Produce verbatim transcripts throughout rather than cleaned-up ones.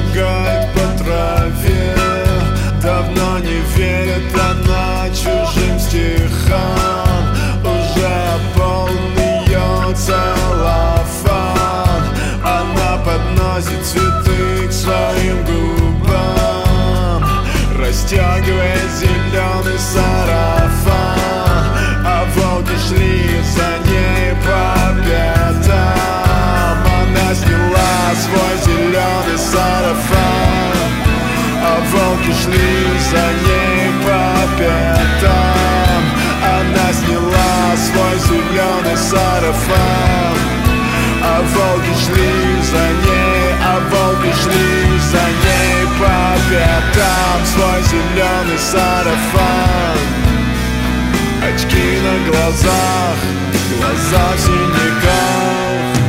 шагает по траве. Давно не верит она чужим стихам. Уже полный ее целлофан. Она подносит цветы к своим губам, растягивая зеленый сарафан. А волки шли за ней по пятам. Она сняла свой зеленый сарафан, а волки шли за ней по пятам. Она сняла свой зеленый сарафан, а волки шли за ней, а волки шли за ней по пятам. Свой зеленый сарафан, очки на глазах, глаза в синяках.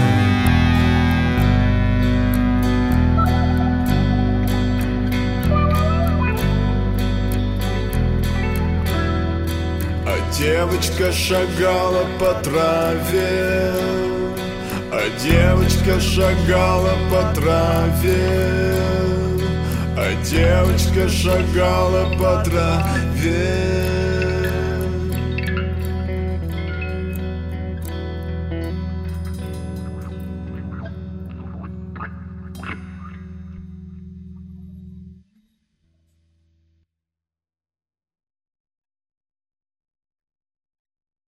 Девочка шагала по траве, а девочка шагала по траве, а девочка шагала по траве.